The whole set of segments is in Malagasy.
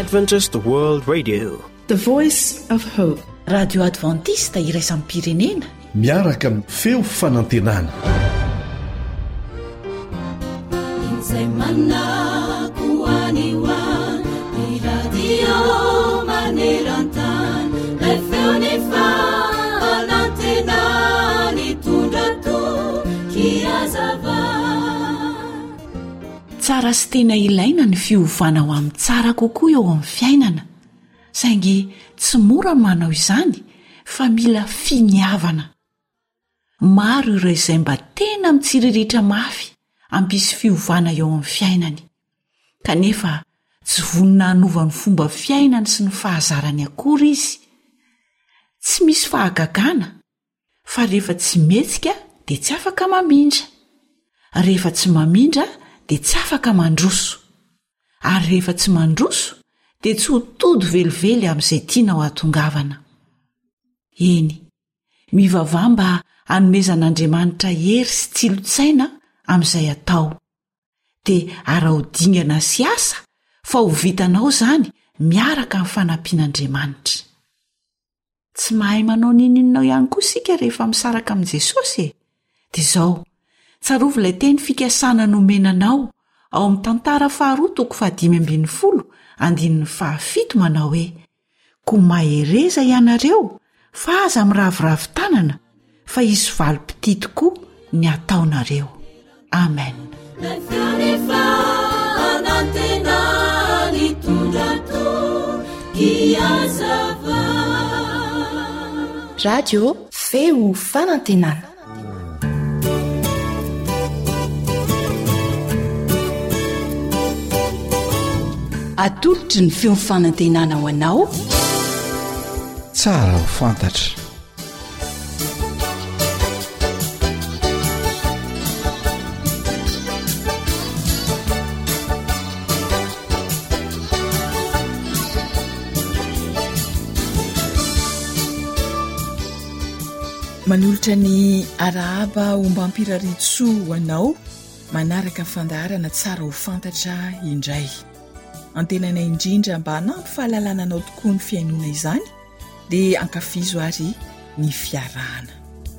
Adventist World Radio, the voice of hope. Radio Adventista iraisam-pirenena miaraka amin'ny feo fanantenana. Tsara sy tena ilaina ny fiovana ho amin'ny tsara kokoa eo amin'ny fiainana, saingy tsy mora manao izany fa mila finiavana. Maro ireo izay mba tena mitsiriritra mafy hampisy fiovana eo amin'ny fiainany, kanefa tsy vonina hanova ny fomba fiainany sy ny fahazarany akory izy. Tsy misy fahagagana, fa rehefa tsy metsika dia tsy afaka mamindra, rehefa tsy mamindra dia tsy afaka mandroso, ary rehefa tsy mandroso dia tsy ho tody velively amin'izay tiana ho atongavana. Eny, mivavah mba hanomezan'Andriamanitra hery sy tsilosaina amin'izay atao, dia ara-hodingana sy asa fa ho vitanao izany miaraka amin'ny fanampian'Andriamanitra. Tsy mahay manao nininao ihany koa isika rehefa misaraka amin'i Jesosy e. Dia izao, tsarovy ilay teny fikasana nomenanao ao amin'ny tantara 2:5-7 manao hoe: koa mahereza ianareo fa aza miravoravo tanana, fa izy valopiti tokoa ny ataonareo. Amen. Radio feo fanantenana. Atolotry ny feo fanantenana ho anao, Tsara ho fantatra. Manolotra ny arahaba ombam-piraritsoa ho anao, manaraka fandaharana tsara ho fantatra indray. Antenana indrindra mba hanampy fahalalana anao tokoa ny fiainona izany, dia ankafizo ary ny fiarahana.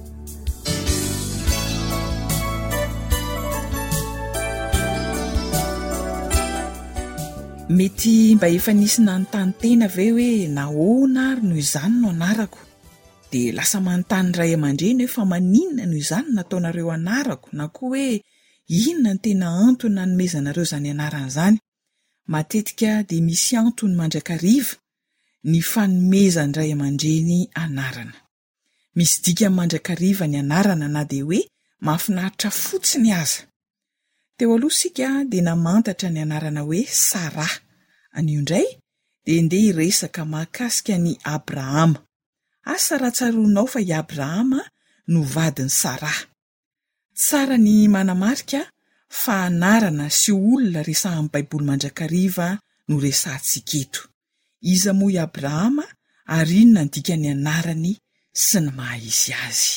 Mety mba efa nisy nanontany tena ve hoe nahoana ary noho izany no anarako, dia lasa manontany ray aman-dreny hoe fa maninona noho izany nataonareo anarako, na koa hoe inona ny tena antony nanomezanareo izany anarana izany. Matetika dia misy antony mandrakariva ny fanomezany ray aman-dreny anarana. Misy dika mandrakariva ny anarana na dia hoe mahafinaritra fotsiny aza. Teo aloha sika dia namantatra ny anarana hoe Sara. Anio indray dia ndeha hiresaka mahakasika ny Abrahama. Asa ratsaronao fa i Abrahama no vadiny Sara. Tsara ny manamarika fa anarana sy olona resahan'ny Baiboly mandrakariva no resantsika eto. Iza moa i Abrahama ary inona ny dikany anarany sy ny maha izy azy.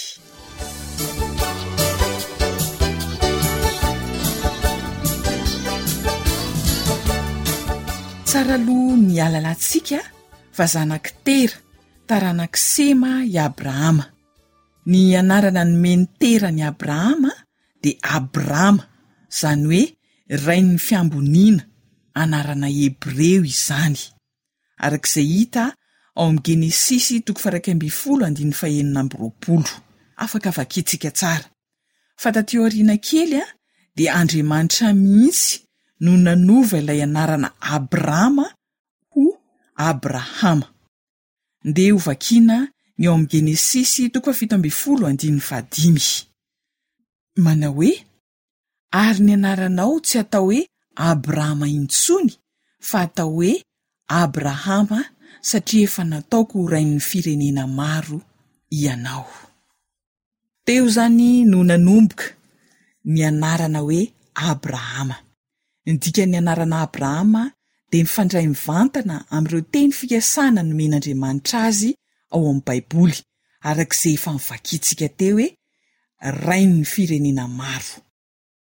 Tsara aloha ny alalantsika fa zanak Tera, taranak Sema i Abrahama. Ny anarana nomeny Tera ny Abrahama dia Abrahama, izany hoe rain'ny fiamboniana, anarana Hebreo izany. Arak'izay hita ao amin'ny Genesisy 2:20. Afaka vakitsika tsara. Fa taty aoriana kely dia Andriamanitra mihitsy no nanova ilay anarana Abrahama ho Abrahama. Ndeha ho vakiana ny ao amin'ny Genesisy 17:5. Manao hoe: ary ny anaranao tsy atao hoe Abrahama intsony, fa atao hoe Abrahama, satria efa nataoko ho rain'ny firenena maro ianao. Teo zany no nanomboka ny anarana hoe Abrahama. Ny dikan'ny anarana Abrahama dia mifandray mivantana amin'ireo teny fikasana nomen'Andriamanitra azy ao amin'ny Baiboly, arak'izay efa nivakitsika teo hoe rain'ny firenena maro.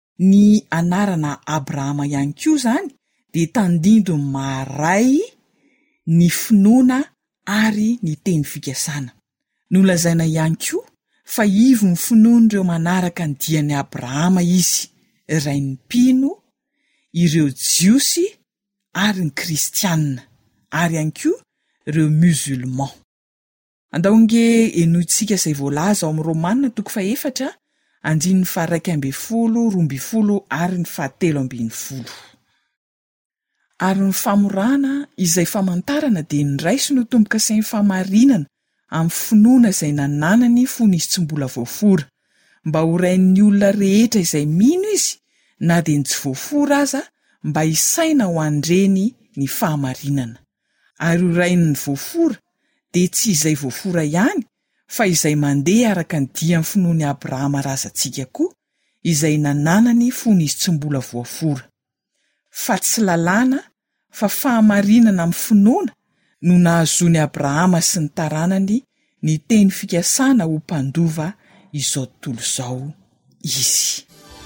Ny anarana Abrahama ihany koa izany dia tandindo maharay ny finoana ary ny teny fikasana. Nolazaina ihany koa fa ivo ny finoan'ireo manaraka ny diany Abrahama izy, ray ny mpino, ireo jiosy ary ny kristianina, ary ihany koa ireo musulman. Andaonge enointsika izay voalaza ao amin'ny Romanina 4:1, 12:12 ary 13:10. Ary ny famorana izay famantarana dia nyraiso no tomboka sain'ny famarinana amin'ny finoana izay nananany fony izy tsy mbola voafora, mba horain'ny olona rehetra izay mino izy na dia ny tsy voafora aza, mba isaina ho andreny ny fahamarinana. Ary horain'ny voafora dia tsy izay voafora ihany, fa izay mandeha araka ny dian'ny finoany Abrahama razantsika koa, izay nananany fony izy tsy mbola voafora. Fa tsy lalàna, fa fahamarinana amin'ny finoana no nahazony Abrahama sy ny taranany ny teny fikasana ho mpandova izao tontolo izao izy.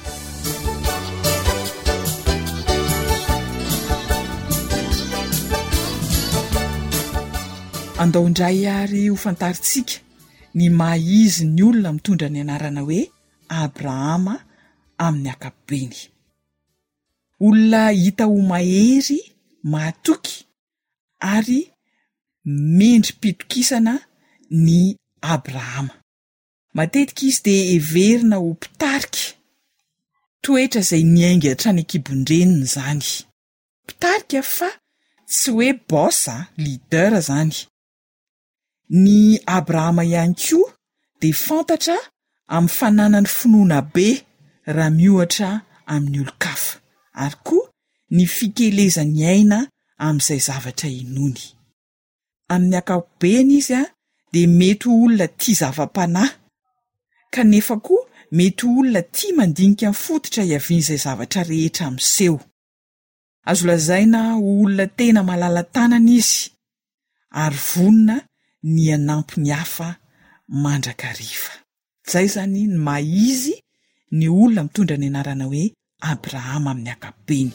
Andao indray ary ho fantaritsika ny mahizy ny olona mitondra ny anarana hoe Abrahama amin'ny ankapobeny. Olona hita ho mahery, mahatoky ary mendrim-pitokisana ny Abrahama. Matetika izy dia heverina ho mpitarika, toetra izay miainga hatrany an-kibon-dreniny izany. Mpitarika fa tsy hoe bosa, leader izany. Ny Abrahama ihany koa dia fantatra amin'ny fananany finoana be raha miohatra amin'ny olo-kafa, ary koa ny fikelezany aina amin'izay zavatra inony. Amin'ny ankapobeny izy dia mety olona tia zava-panahy, kanefa koa mety olona tia mandinika fototra iavian'izay zavatra rehetra amin'seho. Azo lazaina olona tena malala tanana izy, ary vonona ny anampy ny hafa mandrakariva. Izay zany ny mahizy ny olona mitondra ny anarana hoe Abrahama amin'ny ankapobeny.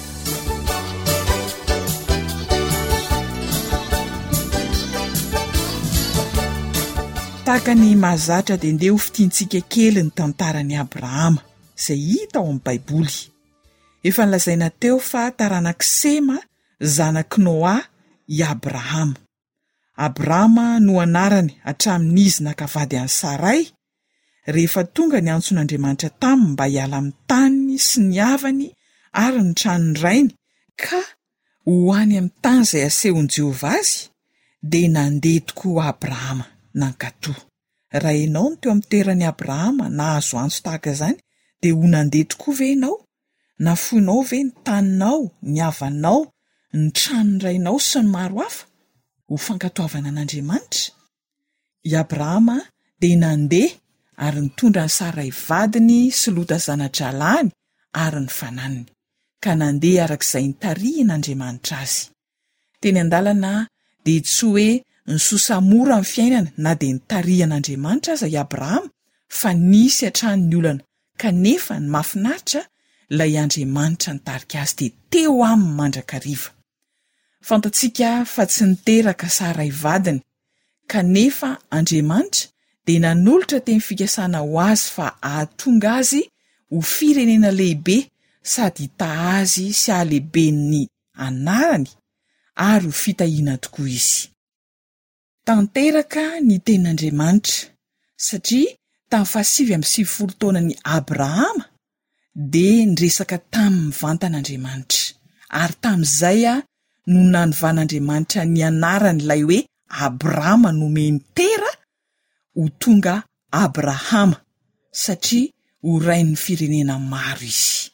Tahaka ny mahazatra dia ndeha ho fitiantsika kely ny tantaran'i Abrahama izay hita ao amin'ny Baiboly. Efa nolazaina teo fa taranak' Sema, zanak' Noa i Abrahama. Abrahama no anarany hatramin'izy nakavady an'i Saray, rehefa tonga ny antson'Andriamanitra taminy mba hiala amin'ny tany sy ny havany ary ny tranony rainy, ka ho any amin'ny tany izay asehon'i Jehovah azy, dia nandeha tokoa Abrahama nankatoa. Raha ianao no teo amin'ny toeran'i Abrahama na azo antso tahaka izany, dia ho nandeha tokoa ve ianao? Nafoinao ve ny taninao, ny havanao, ny tranony rainao sy ny maro hafa ho fankatoavana an'Andriamanitra? I Abrahama dia nandeha ary nitondra ny Saray vadiny sy Lota zana-dralany ary ny fananiny, ka nandeha arak'izay nitarihin'Andriamanitra azy. Teny an-dalana dia tsy hoe nisosamora ny fiainana na dia nitarihan'Andriamanitra aza i Abrahama, fa nisy hatrany olana, kanefa ny mahafinaritra ilay Andriamanitra nitarika azy dia teo aminy mandrakariva. Fantatsika fa tsy niteraka Saray vadiny, kanefa Andriamanitra dia nanolotra teny fikasana ho azy fa ahatonga azy ho firenena lehibe sady hita azy sy ahalehiben'ny anarany ary ho fitahiana tokoa izy. Tanteraka ny tenin'Andriamanitra satria tamin'ny 750 taonan'i Abrahama dia niresaka tamin'ny vantan'Andriamanitra, ary tamin'izay no nanovan'Andriamanitra ny anaran'ilay hoe Abrahama nomeny tera ho tonga Abrahama, satria ho rain'ny firenena maro izy.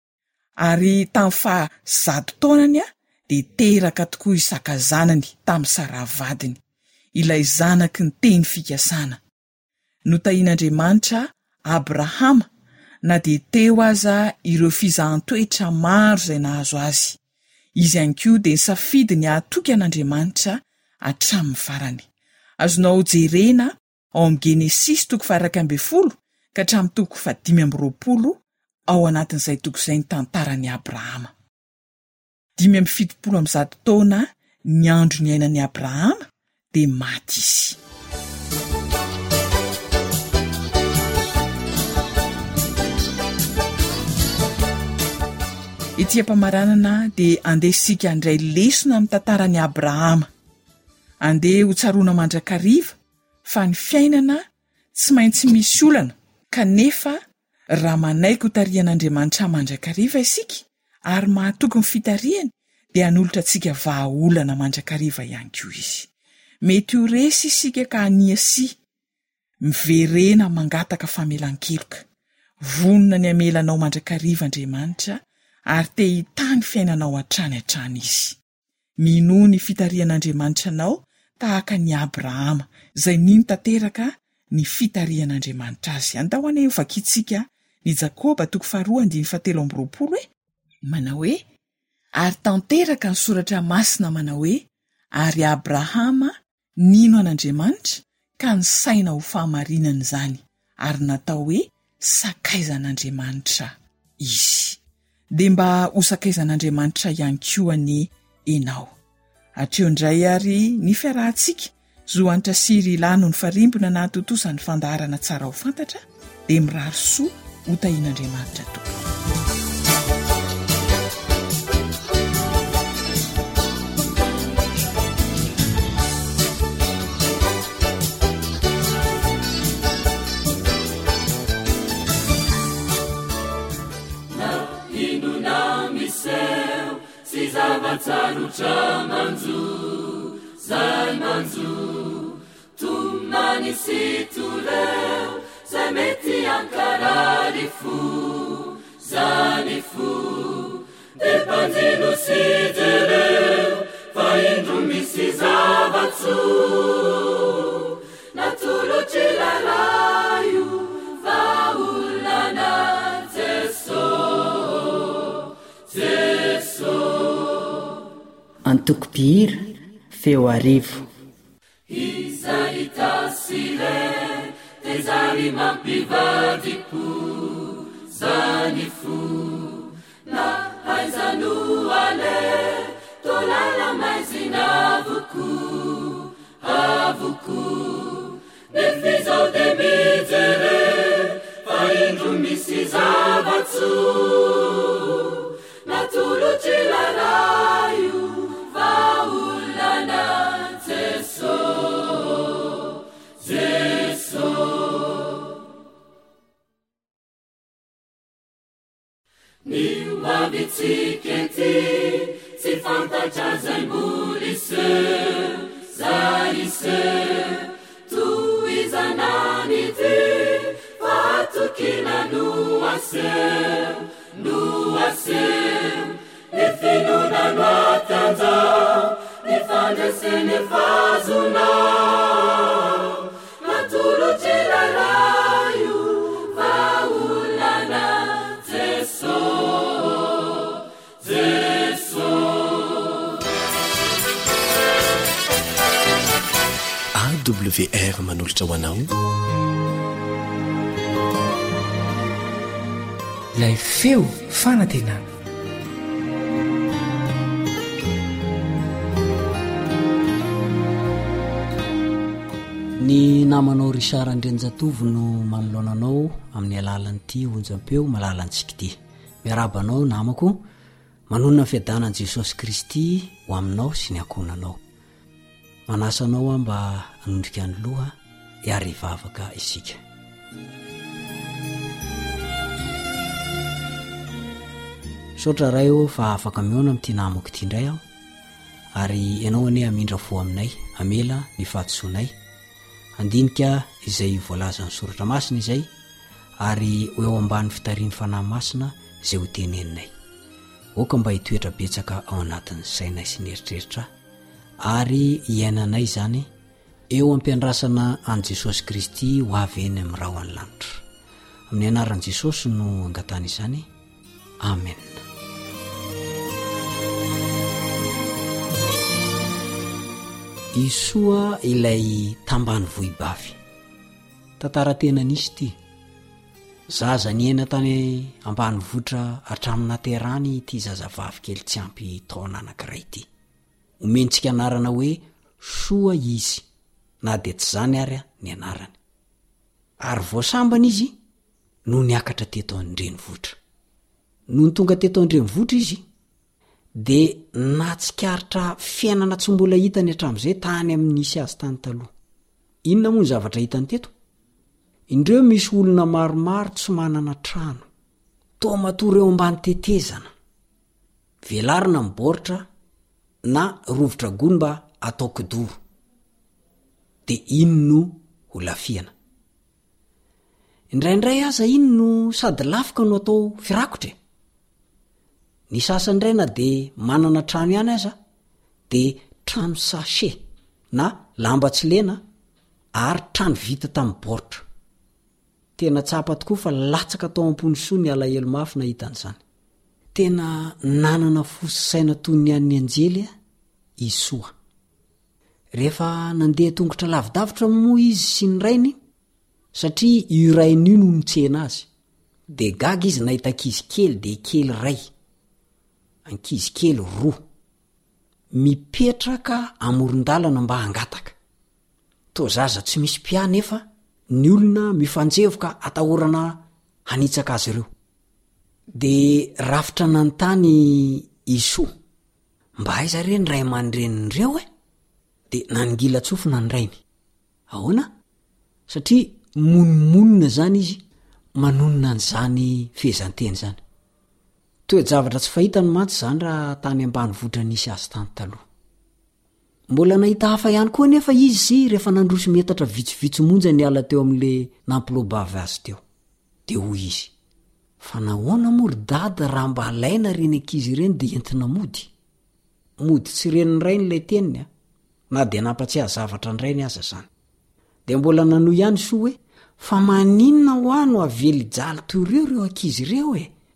Ary tamin'ny 100 taonany dia teraka tokoa isaka zanany tamin'ny Sara vadiny, ilay zanaky ny teny fikasana. Notahian'Andriamanitra Abrahama na dia teo aza ireo fizahan-toetra maro izay nahazo azy. Izy ihany koa dia nisafidy ny ahatoky an'Andriamanitra hatramin'ny farany. Azonao jerena ao amin'ny Genesis 1:20 ka hatramin'ny 5:20 ao anatin'izay toko izay ny tantaran'i Abrahama. 570 taona ny andro ny ainan'ny Abrahama dia maty izy. Ity ampamaranana dia andeha isika andray lesona amin'ny tantaran'i Abrahama. Andeha ho tsaroana mandrakariva fa ny fiainana tsy maintsy misy olana, kanefa raha manaiky ho tarihan'Andriamanitra mandrakariva isika ary mahatoky ny fitariany dia hanolotra antsika vahaolana mandrakariva ihany koa izy. Mety ho resy isika ka haniasi, miverena mangataka famelan-keloka, vonona ny amelanao mandrakariva Andriamanitra ary te hitany fiainanao hatrany hatrany izy. Minoa ny fitarihan'Andriamanitra anao tahaka ny Abrahama izay nino tanteraka ny fitarihan'Andriamanitra azy. Andao ane ho vakitsika ny Jakoba 2:17 manao hoe, ary tanteraka ny soratra masina manao hoe, ary Abrahama nino an'Andriamanitra ka ny saina ho fahamarinana izany ary natao hoe sakaizan'Andriamanitra izy. Dia mba ho sakaizan'Andriamanitra ihany koa ny enao. Hatreo indray ary ny fiarahantsika zohanitra siry ilano ny farimbona na hatontosany fandaharana tsara ho fantatra dia mirary soa ho tahian'Andriamanitra tompoko. Zavatsarotra manjo, zay manjo, tomany sy toleo, zay mety ankarary fo, zany fo, de mpanjino sy jereo, fa indro misy zavatso, natolotry lalaio, va olana Jeso. Antokopihira feo arivo. Izay tasile tezary mampivadipo zany fo na haizano ale tolala maizina avuko nefizao de mijere fa indro misy zavatso natolotry lalaio vaolana Jeso ny mavitsikety tsy fantatra zay molise zaise toizanany ty fatokina noase ny finonano atanja ny fandreseny fazona natolotry lalaio vaolana Jeso AWR manolotra ho anao ilay feo fanantenana. Ny namanao Richard Andrenjatovo no manoloananao amin'ny alalan'ity onjam-peo malalantsika ity. Miarabanao namako, manonona fiadanan'i Jesosy Kristy ho aminao sy ny ankonanao. Manasanao mba hanondrika ny loha hiary vavaka isika. Sotra ray aho fa afaka miona amin'ity namako ity indray aho, ary ianao ane amindra fo aminay, amela ny fahatosoanay. Andinika izay voalaza ny soratra masina izay, ary eo ambany fitariany fanahy masina izay ho teneninay. Oka mba hitoetra betsaka ao anatin'ny sainay sy ny eritreritra, ary iainanay zany eo ampiandrasana an Jesosy Kristy ho avy eny amin'ny rahany lanitra. Amin'ny anaran'i Jesosy no angatana izany. Amen. Isoa ilay tambany vohibavy. Tantara tena nisy ity. Zaza niaina tany ambanivohitra hatramin'ny naterany ity zazavavy kely tsy ampy taona anankiray ity. omentsika anarana hoe soa izy na de tsy zany ary ny anarany ary voasambana izy no niakatra teto andrenivohitra no ny tonga teto andrenivohitra izy de natsikaritra fiainana tsy mbola hitany hatram'izay tany amin'nisy azy tany taloha inona moa ny zavatra hitany teto indreo misy olona maromaro tsy manana trano toa matory eo ambany tetezana velarina miboritra na rovitra gony mba atao kidoro de ino no holafiana indraindray aza ino no sady lafika no atao firakotra ny sasanyray na de manana trano ihany aza de trano sachet na lamba tsy lena ary trano vita tamin'ny boritra tena tsapa tokoa fa latsaka tao ampony soa ny alahelo mafy na hitan'izany tena nanana fosaina toy ny an'ny anjely isoa rehefa nandeha tongotra lavidavitra moa izy sy ny rainy satria io rain'io no nitsehana azy de gaga izy nahita ankizy kely de kely ray ankizy kely roa mipetraka amoron-dalana mba hangataka to zaza tsy misy pia nefa ny olona mifanjevoka atahorana hanitsaka azy ireo de rafitra nantany iso mba aiza reny ray aman-drenindreo de nangila tsofina ny rainy ahoana satria monimonina zany izy manonona n'zany fehezanteny zany toe-javatra tsy fahitany mantsy zany raha tany ambany votra nisy azy tany taloha mbola nahita hafa ihany koa nefa izy sy rehefa nandroso metatra vitsivitsy monja ny ala teo amin'le nampilobavy azy teo de hoy izy fa nahoana mory dada raha mba alaina reny ankizy ireny de entina mody tsy reniny rainy lay teniny na de nampatsiahy zavatra ny rainy aza zany de mbola nanoy ihany soa hoe fa maninona ho ano avely jaly toy reo ankizy reo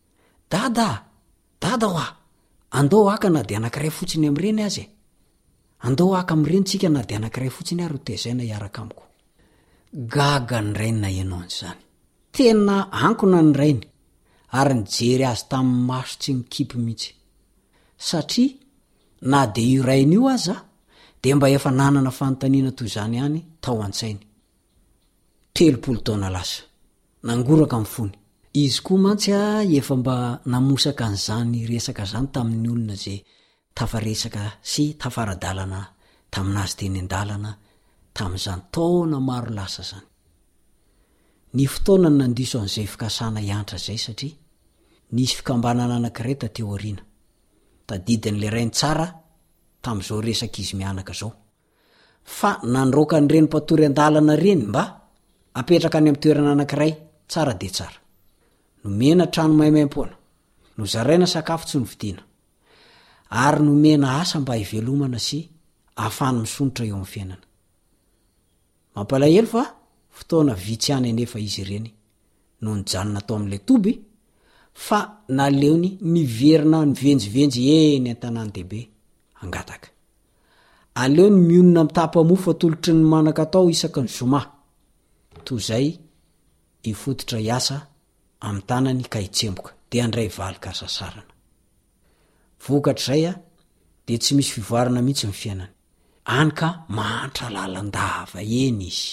dada hoa andao aka na de anankiray fotsiny am'ireny azy andao aka am'ireny tsika na de anankiray fotsiny ary ho tezaina hiaraka amiko gaga ny rainy na ianao an'izany tena ankona ny rainy ary nijery azy tamin'ny maso tsy mikipy mihitsy satria na de io rainy io aza de mba efa nanana fanontaniana toy zany ihany tao an-tsainy 30 taona lasa nangoraka amin'ny fony izy koa mantsy efa mba namosaka an'izany resaka zany tamin'ny olona zay tafaresaka sy tafaradalana taminazy teny an-dalana tamin'izany taona maro lasa zany ny fotoana ny nandiso an'izay fikasana iantra zay satria nisy fikambanana anankiray tateo ariana tadidin'le rainy tsara tam'izao resaka izy mianaka zao fa nandroka ny reny mpatory an-dalana reny mba apetraka any amin'ny toerana anankiray tsara de tsara nomena trano maimaim-poana no zaraina sakafo tsy novidiana ary nomena asa mba hivelomana sy ahafany misonitra eo amin'ny fiainana mampalahelo fa fotoana vitsy any anefa izy ireny no nijanona tao amin'le toby fa naleony niverina nivenjivenjy eny an-tanàny dehibe angataka aleo ny mionona mitapamofo atolotry ny manaka tao isaky ny zoma toy zay ifototra iasa amin'ny tanany ka hitsemboka de andray valika sasarana vokatra zay de tsy misy fivoarana mihitsy ny fiainany any ka mahantra lalandava eny izy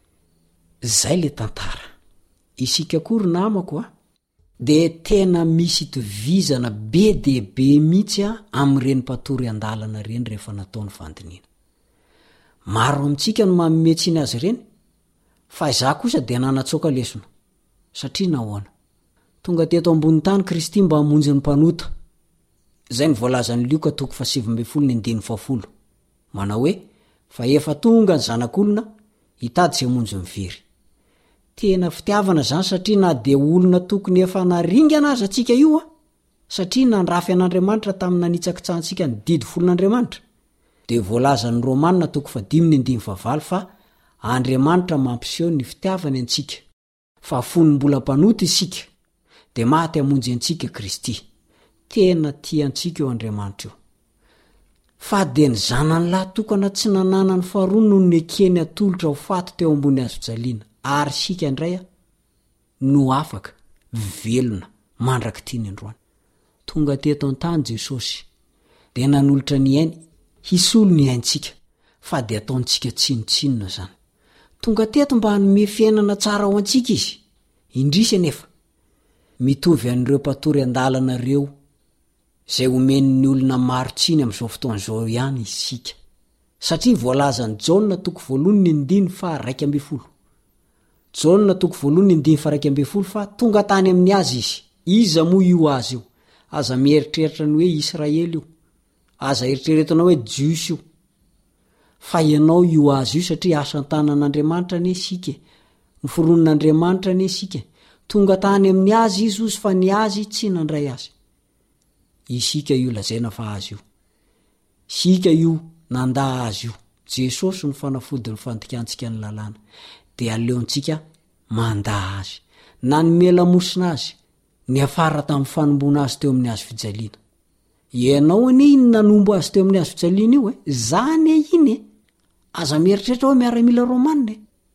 zay le tantara isika kory namako de tena misy itovizana be be mihitsy am'ireny mpatory an-dalana reny rehefa nataony fandiniana maro amintsika no mametsiny azy reny fa iza kosa de nanatsoka lesona satria nahoana tonga teto ambony tany Kristy mba hamonjy ny mpanota zay ny voalazany Lioka 7:10 manao hoe fa efa tonga ny zanak'olona hitady sy hamonjy mivery tena fitiavana zany satria na de olona tokony efa naringana azy atsika io satria nandrafy an'Andriamanitra tamin'ny nanitsaka tsantsika ny didy folon'Andriamanitra de voalazany Romanina 5:9 fa Andriamanitra mampiseho ny fitiavany antsika fa fonom-bola mpanota isika de maty hamonjy antsika Kristy tena tiantsika eo Andriamanitra io fa de ny zanany lahy tokana tsy nanana ny faharoa noho ny ekeny atolotra ho fato teo ambony azo jaliana ary sika indray no afaka velona mandraky tiany androany tonga teto an-tany Jesosy de nanolotra ny ainy hisolo ny aintsika fa de ataontsika tsinotsinona zany. Tonga teto mba hanome fiainana tsara ho antsika izy. Indrisy anefa mitovy an'ireo mpatory an-dalana ireo zay omen'ny olona maro tsiny amin'izao fotoan'izao ihany isika. Satria voalazany Jaona toko 1:2 Jaona toko 1:2 fa tonga tany amin'ny azy izy. Iza moa io azy io? Aza mieritreritra ny hoe Israely io. Aza eritreretana hoe Jiosy io. Fa ianao io azy io satria asan-tanan'Andriamanitra ne sika. Noforonon'Andriamanitra ne sika. Tonga tany amin'ny azy izy ozy fa ny azy tsy nandray azy. Isika io lazaina fa azy io. Sika io nanda azy io. Jesosy ny fanafody ny fandikantsika ny lalàna. Dia aleontsika manda azy. Na ny melamosina azy. Ny afara tamin'ny fanombona azy teo amin'ny azo fijaliana. Ianao anie iny nanombo azy teo amin'ny azo fijaliana io zany iny aza mieritreritra hoe miaramila romanina.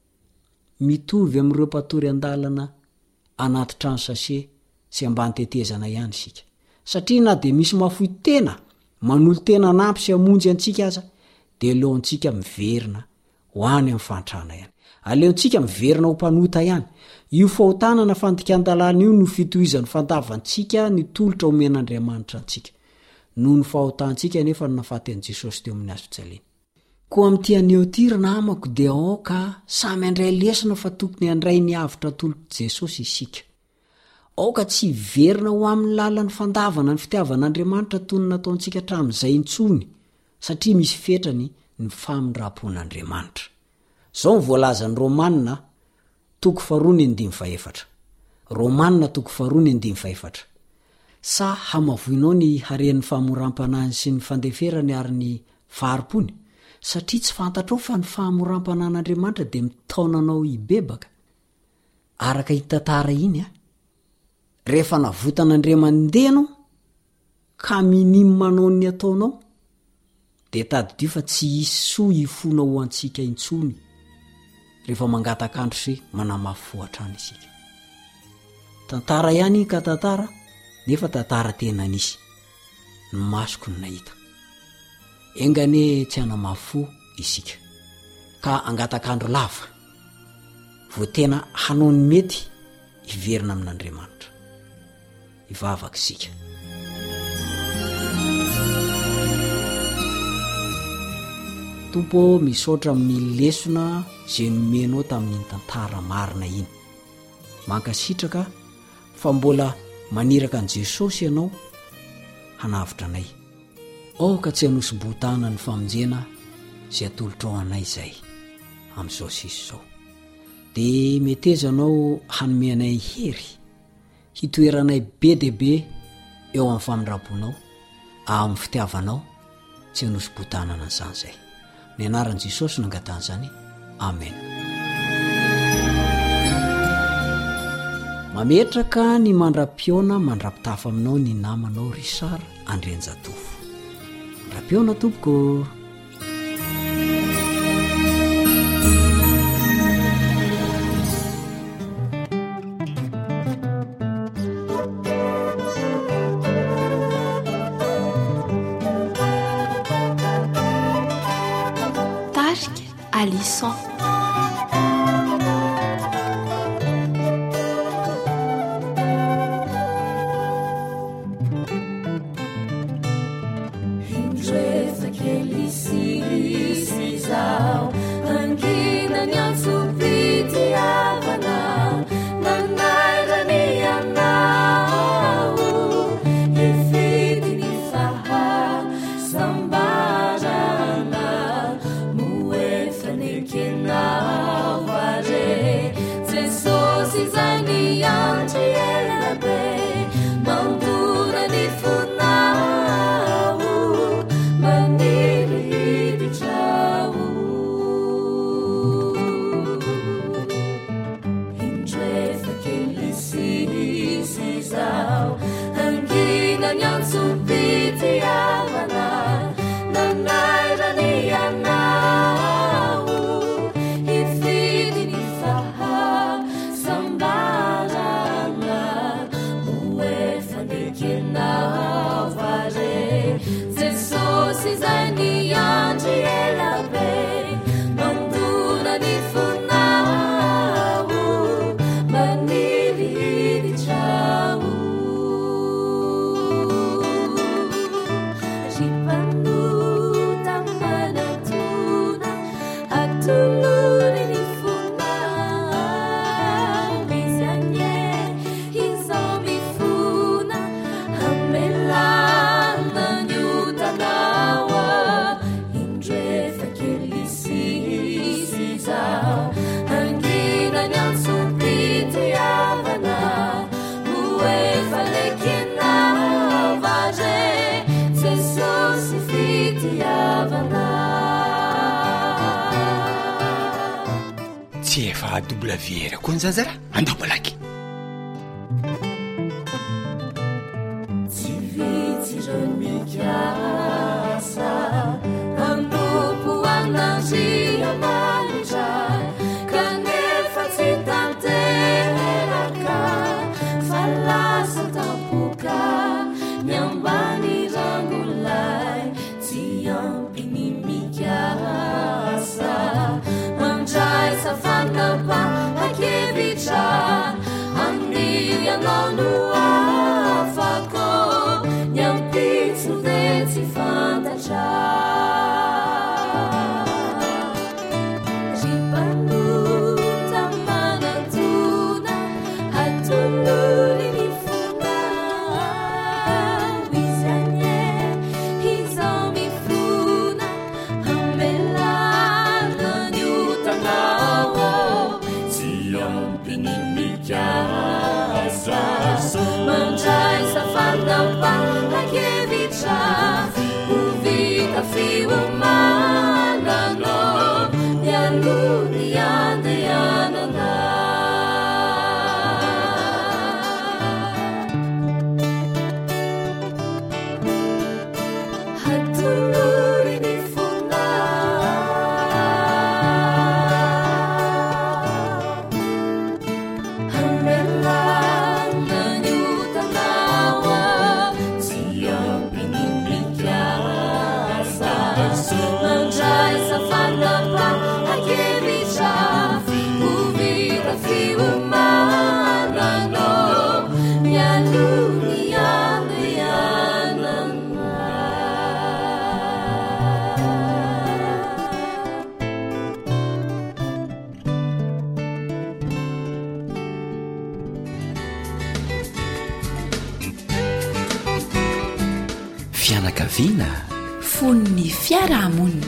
Mitovy amin'ireo mpatory an-dalana anaty trano sase sy ambany tetezana ihany sika. Satria na de misy mafoy tena manolo tena nampy sy amonjy antsika aza de aleontsika miverina ho any amin'ny fantrana ihany. Aleontsika miverina ho mpanota ihany. Io fahotanana fandikan-dalàna io no fitohizan'ny fandavantsika ny tolotra omen'Andriamanitra antsika. Noho ny fahotantsika nefa no nafaty an'i Jesosy teo amin'ny azo fijaliana. Koa amin'ity aneotira na amako dia aoka samy andray lesona fa tokony andray ny avitra tolotra Jesosy isika. Aoka tsy verina ho amin'ny lalan'ny fandavana ny fitiavan'Andriamanitra toy ny nataontsika hatramin'izay intsony satria misy fetrany ny famindrapon'Andriamanitra. Zao ny voalazan'ny Romanina toko 2:4. Romanina toko 2:4. Sa hamavoinao ny haren'ny famoram-panany sy ny fandeferany ary ny varipony satria tsy fantatrao fa ny famoram-panan'Andriamanitra dia mitaonanao ibebaka. Araka hitantara iny rehefa navotan'Andriamandehanao ka minimmanao ny ataonao dia tadidio fa tsy hisy soa ifona ho antsika intsony rehefa mangatakandro sy manamafoatrany isika. Tantara ihany ka tantara nefa tantara tena nisy ny masoko ny nahita. Engane tsy hanamafo isika ka angatakandro lava vo tena hanao ny mety hiverina amin'Andriamanitra. Ivavaka isika. Tompo misaotra amin'ny lesona zay nomenao tamin'ny tantara marina iny. Mankasitraka fa mbola maniraka an' Jesosy ianao hanavitra anay. Ka tsy hanosy-botana ny famonjena zay atolotra ao anay zay amin'izao sisy zao. Dia metezanao hanome anay hery hitoeranay be deaibe eo amin'ny famindraponao amin'ny fitiavanao tsy hanosy-botana n'izany zay. Ny anaran'i Jesosy nangatana izany. Amen. Mametraka ny mandra-piona mandrapitafa aminao ny namanao Richard Andrenjatofo. Mandra-piona tompoko. Tarika Alisson. Sambarana muefane kena AWR koa ny zazara andao malaky tsy vitsy reo mikasa andoko anazia manitra kanefa tsy tanteraka fa lasa tapoka miambany rangolay tsy ampiny mikasa mandray safanapa hakevitra amin'ny anao no afako nyampitso de tsy fantatra ripanota manatona hatonoli ny fona izanye izao mifona hamelana ny otanao tsy ampiny mikasa mandray safanapa hakevitra uvita fiomanano mialony andeanana hatonori ny fona hamelana ny otanao tsy ampiny mikasa mandray safanapa hakevitra uvita fiomanano mialony andeanana fianakaviana fon'ny fiarahamonina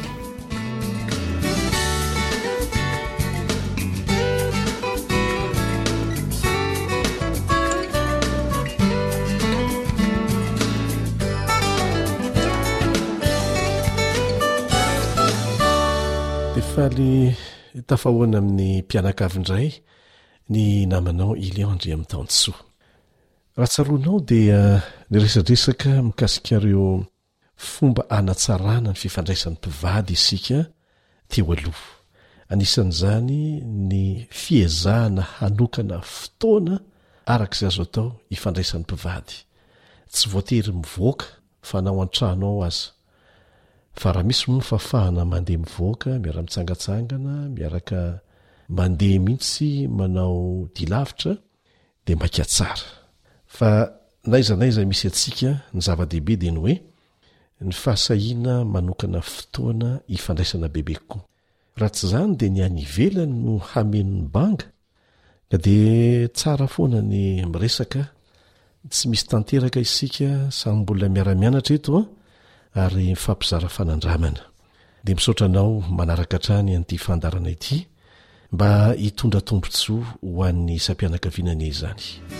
defaly tafahoana amin'ny mpianakavindray ny namanao Iliandry amin'ny taonsoa raha tsaroanao dia niresadresaka mikasik'ireo fomba anatsarana ny fifandraisan'ny mpivady isika teo aloha anisan'izany ny fiezahana hanokana fotoana arak'izay azo atao ifandraisan'ny mpivady tsy voatery mivoaka fa nao an-trano ao aza fa raha misy moa fafahana mandeha mivoaka miara-mitsangatsangana miaraka mandeha mihitsy manao dilavitra dia maika tsara fa naizanaiza misy atsika ny zava-dehibe dia ny hoe ny fahasahiana manokana fotoana ifandraisana bebe kokoa raha tsy izany dia ny any ivelany no hamenony banga ka dia tsara foana ny miresaka tsy misy tanteraka isika samy mbola miara-mianatra eto ary mifampizara fanandramana dia misaotranao manaraka trany an'ity fandarana ity mba hitondra tombontsoa ho an'ny sampianakavianany izany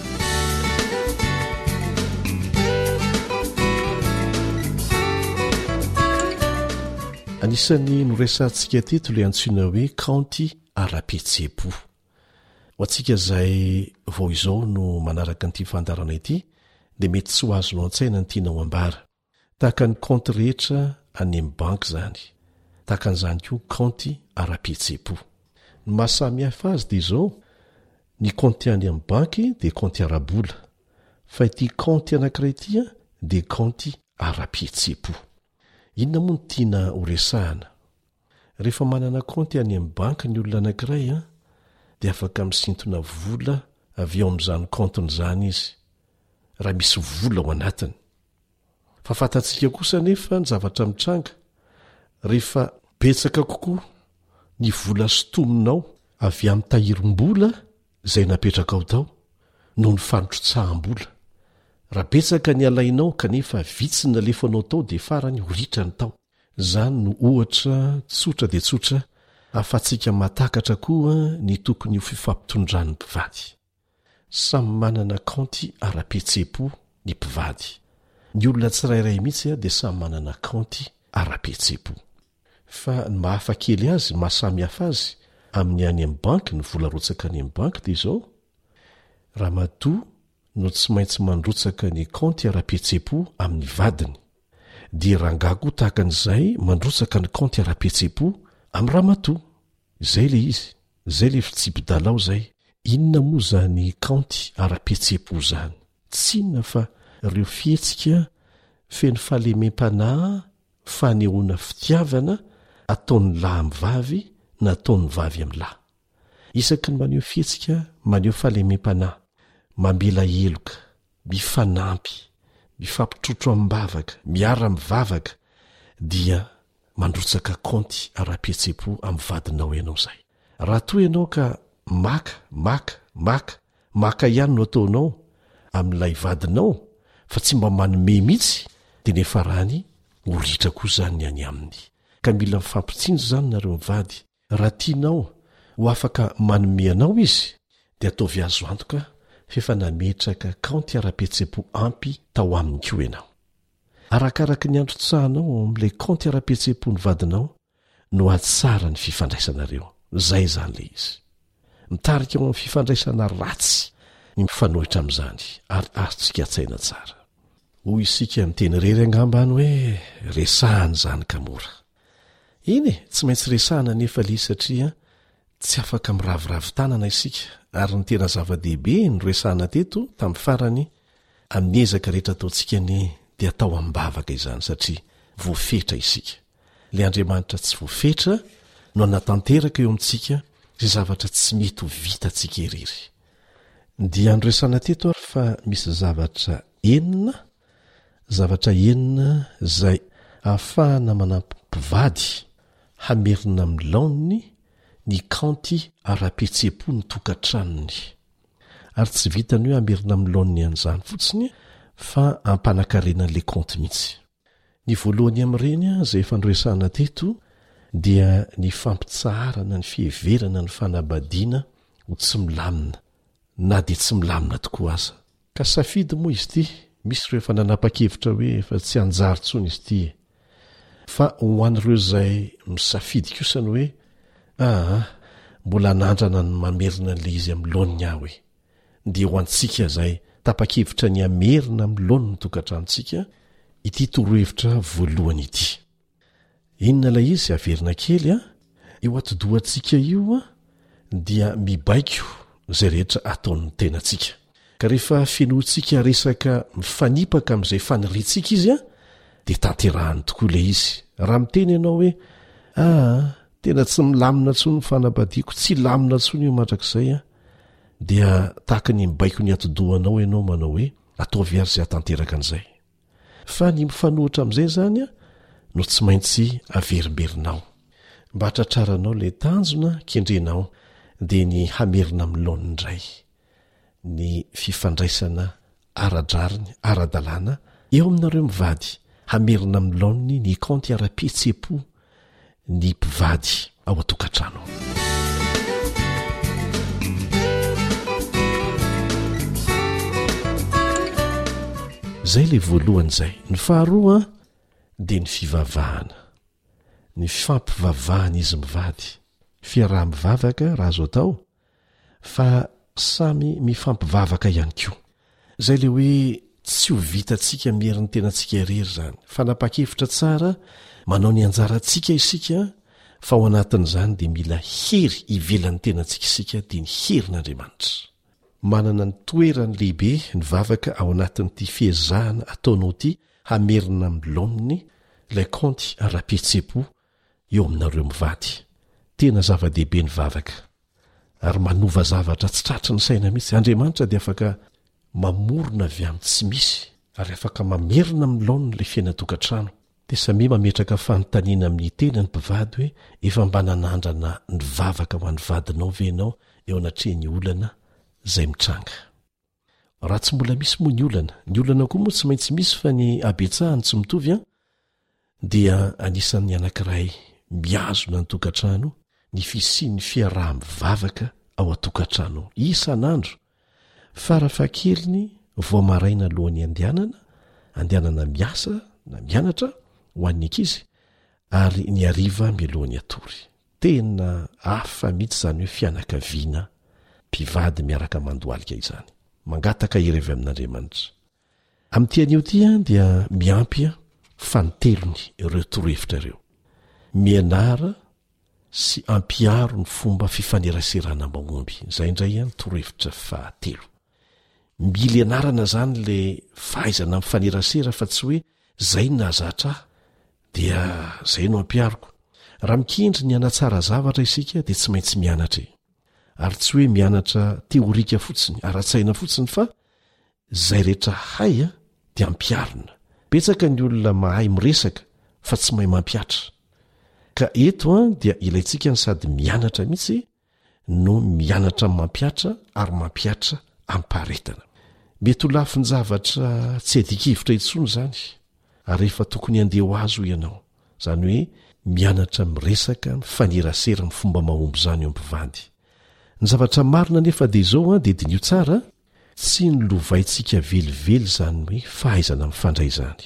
anisan'ny noresantsika teto ilay antsoina hoe kaonty ara-petsebo ho antsika izay vao izao no manaraka n'ity fandarana ity dia mety tsy ho azonao an-tsaina ny tianao ambara tahaka ny kaonty rehetra any amin'ny banky izany tahaka an'izany koa kaonty ara-petsebo ny mahasamihafa azy dia izao ny kaonty any amin'ny banky dia kaonty ara-bola fa ity kaonty anankiray ity dia kaonty ara-petsebo inona moa ny tiana horesahana rehefa manana kaonty any amin'ny banky ny olona anankiray dia afaka misintona vola avy ao amin'izany kaontiny izany izy raha misy vola ao anatiny fa fantatsika kosa nefa ny zavatra mitranga rehefa betsaka kokoa ny vola sotominao avy amin'ny tahirom-bola izay napetraka ao tao no ny fanotrotsaham-bola raha betsaka ny alainao kanefa vitsy ny alefanao tao dia farany horitra ny tao izany no ohatra tsotra dia tsotra afa-tsika matakatra koa ny tokony ho fifampitondrany mpivady samy manana kaonty ara-petsebo ny mpivady ny olona tsirairay mihitsy dia samy manana kaonty ara-petsebo fa ny mahafakely azy mahasamihafa azy amin'ny any amin'ny banky ny vola rotsaka any amin'ny banky dia izao raha matoa no tsy maintsy mandrotsaka ny kaonty ara-pihetsepo amin'ny vadiny dia rangago tahaka an'izay mandrotsaka ny kaonty ara-pihetsepo amin'ny raha matoa izay le izy izay le fitsipidalao zay inona moa zany kaonty ara-pihetsepo zany tsy inona fa ireo fihetsika feno fahalemem-panahy fanehoana fitiavana ataon'ny lahy amin'ny vavy na ataon'ny vavy amin'ny lahy isaky ny maneho fihetsika maneho fahalemem-panahy mamela eloka mifanampy mifampitrotro amin'nybavaka miara-mivavaka dia mandrotsaka kaonty ara-pihetsepo amin'ny vadinao ianao zay raha toa ianao ka maka ihany no ataonao amin'ilay vadinao fa tsy mba manome mihitsy dia nefa rany horitra koa zany ny any aminy ka mila mifampitsinjo zany nareo mivady raha tianao ho afaka manome anao izy dia ataovy azo antoka fefa nametraka kaonty ara-pihetsepo ampy tao aminy koa ianao arakaraka ny androtsahanao amin'ilay kaonty ara-pihetsepo ny vadinao no atsara ny fifandraisanareo zay zany le izy mitarika ao amin'ny fifandraisana ratsy ny mifanohitra amin'izany ary azontsika atsaina tsara hoy isika miteny rery angambany hoe resahana zany ka mora iny tsy maintsy resahana nefa le satria tsy afaka miraviravin-tanana isika ary ny tena zava-dehibe ny resahana teto tamin'ny farany amin'ny ezaka rehetra ataontsika ny dia atao amin'nybavaka izany satria voafetra isika le Andriamanitra tsy voafetra no anatanteraka eo amintsika izay zavatra tsy mety ho vitantsika irery dia andresana teto ary fa misy zavatra enina zay ahafahana manampy mpivady hamerina amin'ny laoniny ny kaonty ara-pihetsepo ny tokantranony ary tsy vitany hoe hamerina amin'ny laoniny an'izany fotsiny fa ampanakarenan'le kaonty mihitsy ny voalohany amin'ireny izay efa andresana teto dia ny fampitsaharana ny fiheverana ny fanabadiana ho tsy milamina na dia tsy milamina tokoa aza ka safidy moa izy ity misy ireo efa nanapa-kevitra hoe efa tsy anjary tsony izy ity fa ho an'ireo izay misafidy kosany hoe mbola nandrana ny mamerina n'le izy amin'ny laoniny aho hoe dia ho antsika izay tapa-kevitra ny amerina amin'ny laoniny ny tokantranontsika ity torohevitra voalohany ity inona ilay izy averina kely eo atidohantsika io dia mibaiko izay rehetra ataon'ny tenantsika ka rehefa fenoantsika resaka mifanipaka amin'izay faniriantsika izy dia tanterahany tokoa ilay izy raha miteny ianao hoe tena tsy milamina ntsony fanabadiako tsy lamina ntsony io mandrakizay dia tahaka ny mibaiko ny atidohanao ianao manao hoe ataovy ary izay atanteraka an'izay fa ny mifanohitra amin'izay zany no tsy maintsy averimberinao mba hatratraranao ilay tanjona kendrenao dia ny hamerina amin'ny laoniny indray ny fifandraisana aradrariny ara-dalàna eo aminareo mivady hamerina amin'ny laoniny ny kaonty ara-pihetsepo ny mpivady ao an-tokantrano zay le voalohany zay ny faharoa dia ny fivavahana ny fampivavahana izy mivady fiaraha-mivavaka raha azo atao fa samy mifampivavaka ihany koa zay le hoe tsy ho vitantsika mieriny tenantsika irery zany fa napa-kevitra tsara manao ny anjarantsika isika fa ao anatin'izany dia mila hery ivelan'ny tenantsika isika dia ny herin'Andriamanitra manana ny toerany lehibe ny vavaka ao anatin'ity fihezahana ataonao ity hamerina amin'ny laoniny ilay kaonty ara-pihetsepo eo aminareo mivady tena zava-dehibe ny vavaka ary manova zavatra tsy tratry ny saina mihitsy Andriamanitra dia afaka mamorona avy amin'ny tsy misy ary afaka mamerina amin'ny laoniny ilay fiainatokantrano dia samy mametraka fanontaniana amin'ny tena ny mpivady hoe efa mba nanandrana ny vavaka ho an'ny vadinao ve ianao eo anatrehny olana zay mitranga raha tsy mbola misy moa ny olana koa moa tsy maintsy misy fa ny abetsahany tsy mitovy dia anisan'ny anankiray miazona ny tokantrano ny fisian'ny fiaraha-mivavaka ao an-tokantrano isan'andro farafahakeliny voamaraina alohan'ny andehanana miasa na mianatra ho an'ny ankizy ary ny ariva mialohan'ny atory tena hafa mihitsy zany hoe fianakaviana mpivady miaraka mandoalika izany mangataka iry avy amin'Andriamanitra. Amin'tian'io tia dia miampy fantelony ireo torohevitra ireo, mianara sy ampiaro ny fomba fifaneraserana mahomby. Zay indray ny torohevitra fahatelo. Mila ianarana zany le fahaizana mifanerasera fa tsy hoe zay nazatra dia zay no ampiariko. Raha mikindry ny anatsara zavatra isika dia tsy maintsy mianatra ary tsy hoe mianatra teorika fotsiny ara-tsaina fotsiny fa zay rehetra hay dia ampiarina. Betsaka ny olona mahay miresaka fa tsy mahay mampiatra. Ka eto dia ilaintsika ny sady mianatra mihitsy no mianatra mampiatra ary mampiatra ampaharetana. Mety ho lafy ny zavatra tsy adikivitra intsony zany ary efa tokony andeha ho azo ianao. Zany hoe mianatra miresaka mifanerasera ny fomba mahomby zany eo ampivady. Ny zavatra marina nefa dia izao dia dinio tsara tsy ny lovaintsika velively zany hoe fahaizana mifandray zany.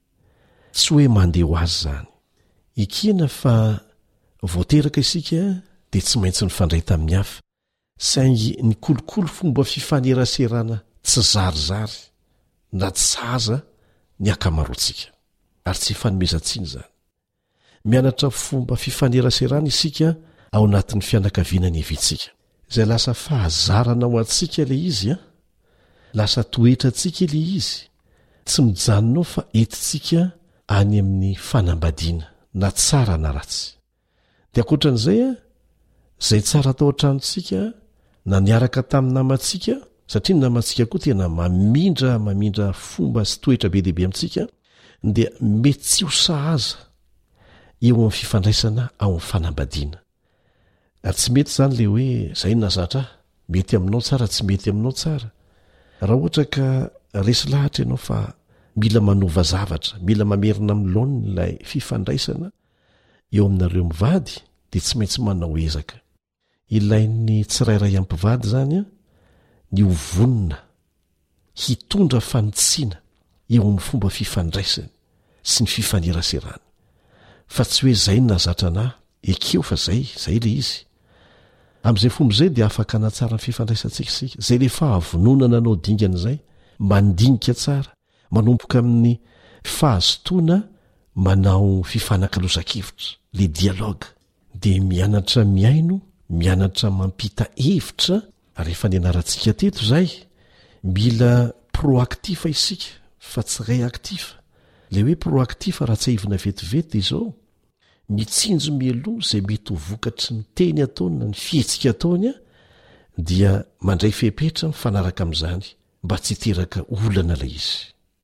Tsy hoe mandeha ho azy zany. Ikina fa voateraka isika dia tsy maintsy nifandray tamin'ny hafa saingy ny kolokolo fomba fifaneraserana tsy zarizary na tsy saza ny akamaroantsika ary tsy fanomezantsiny zany. Mianatra fomba fifaneraserana isika ao anatin'ny fianakaviana ny evintsika. Izay lasa fahazarana ao antsika le izy lasa toetra antsika le izy. Tsy mijanonao fa entintsika any amin'ny fanambadiana na tsara na ratsy. Dia ankoatran'izay zay tsara tao an-tranontsika na niaraka tamin'ny namantsika satria ny namantsika koa tena mamindra fomba sy toetra be dehibe amintsika dia mety tsy ho sahaza eo amin'ny fifandraisana ao amin'ny fanambadiana. Ary tsy mety zany le hoe zay nazatra mety aminao tsara tsy mety aminao tsara. Raha ohatra ka resy lahatra ianao fa mila manova zavatra, mila mamerina amin'ny laoniny ilay fifandraisana eo aminareo mivady dia tsy maintsy manao ezaka. Ilain'ny tsirairay ampivady zany ny hovonina hitondra fanitsiana eo amin'ny fomba fifandraisany sy ny fifaneraserany. Fa tsy hoe zay nazatra anah ekeo fa zay le izy. Amin'izay fomba izay dia afaka anatsara ny fifandraisantsika isika. Zay le fahavononana anao dingan'izay mandinika tsara manomboka amin'ny fahazotoana manao fifanakaloza-kevitra le dialogue dia mianatra miaino, mianatra mampita hevitra. Ary efa nianarantsika teto zay mila proaktifa isika fa tsy réaktifa. Le hoe proaktifa raha tsy haivina vetivety dia izao mitsinjo mialoha zay mety ho vokatry ny teny ataony na ny fihetsika ataony dia mandray fepetra mifanaraka amin'izany mba tsy hiteraka olana ilay izy.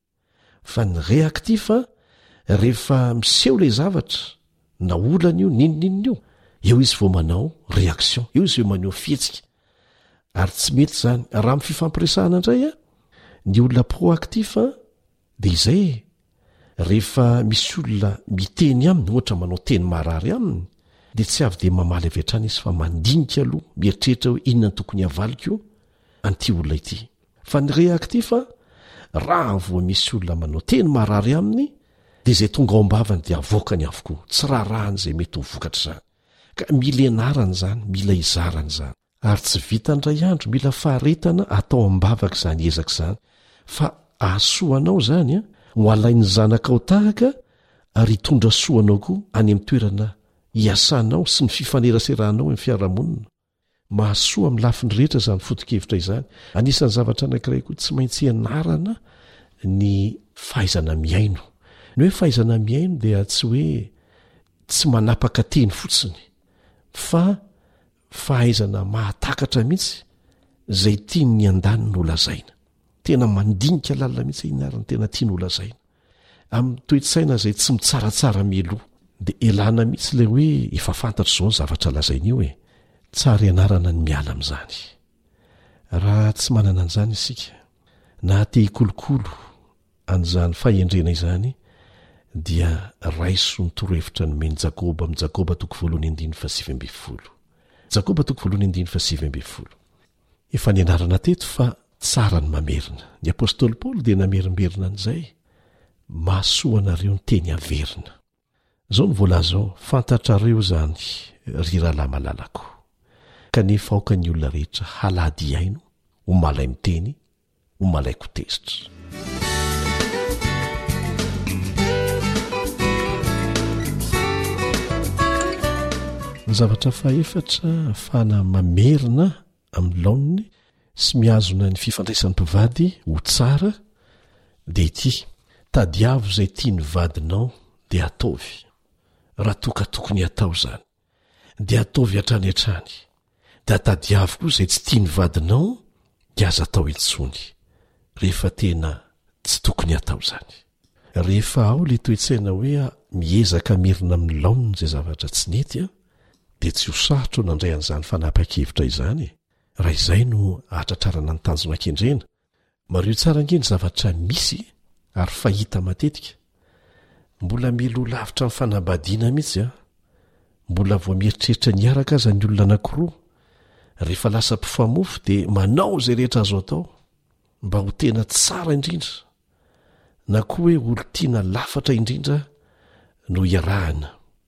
Fa ny réaktifa rehefa miseho ilay zavatra na olana io ninoninona io eo izy vao manao réaction, eo izy vao manao fihetsika. Ary tsy mety zany raha amin'ny fifampiresahana indray ny olona proaktifa dia izay rehefa misy olona miteny aminy ohatra manao teny marary aminy dia tsy avy dia mamaly avy hatrany izy fa mandinika aloha mieritreritra hoe inona ny tokony havaliko an'ity olona ity. Fa ny réaktifa raha vao misy olona manao teny marary aminy dia izay tonga ao am-bavany dia avoakany avokoa, tsy raharahany izay mety ho vokatra zany. Ka mila ianarana zany, mila izarana zany. Ary tsy vita ndray andro mila faharetana atao am-bavaka izany ezaka izany fa ahasoanao zany ho alain'ny zanakao tahaka ary hitondra soanao koa any amin'ny toerana hiasanao sy ny fifaneraseranao amin'ny fiarahamonina. Mahasoa amin'ny lafiny rehetra izany foto-kevitra izany. Anisan'ny zavatra anankiray koa tsy maintsy ianarana ny fahaizana miaino. Ny hoe fahaizana miaino dia tsy hoe tsy manapaka teny fotsiny fa fahaizana mahatakatra mihitsy zay tiany ny andany no lazaina. Tena mandinika lalina mihitsy inarany tena tia no lazaina. Amin'ny toe-tsaina zay tsy mitsaratsara mialoha dia elana mihitsy ilay hoe efa fantatra izao ny zavatra lazaina io tsara ianarana ny miala amin'izany. Raha tsy manana an'izany isika na te hikolokolo an'izany fahendrena izany dia raiso ny torohevitra nomeny Jakoba amin'ny Jakoba 1:7. Jakoba 1:7. Efa nianarana teto fa tsara ny mamerina. Ny apôstôly Paoly dia namerimberina an'izay mahasoa anareo ny teny averina. Zao ny voalazao, fantatrareo zany ry rahalahy malalako kanefa aoka ny olona rehetra halady iaino ho malay miteny ho malaiko tezitra. Ny zavatra faefatra ahafahana mamerina amin'ny laoniny sy mihazona ny fifandraisan'ny mpivady ho tsara dia ity: tadiavo izay tia ny vadinao dia ataovy, raha toka tokony atao izany dia ataovy hatrany hatrany, dia tadiavo koa izay tsy tia ny vadinao dia aza atao intsony rehefa tena tsy tokony atao izany. Rehefa ao le toe-tsaina hoe miezaka mirina amin'ny laoniny izay zavatra tsy nety dia tsy ho sarotra ho nandray an'izany fanapa-kevitra izany. Raha izay no ahatratrarana ny tanjona-kendrena. Mario tsara ange ny zavatra misy ary fahita matetika. Mbola melo lavitra amin'ny fanabadiana mihitsy mbola vao mieritreritra ny araka aza ny olona anankiroa, rehefa lasa mpifamofo dia manao izay rehetra azo atao mba ho tena tsara indrindra, na koa hoe olo-tiana lafatra indrindra no iarahana.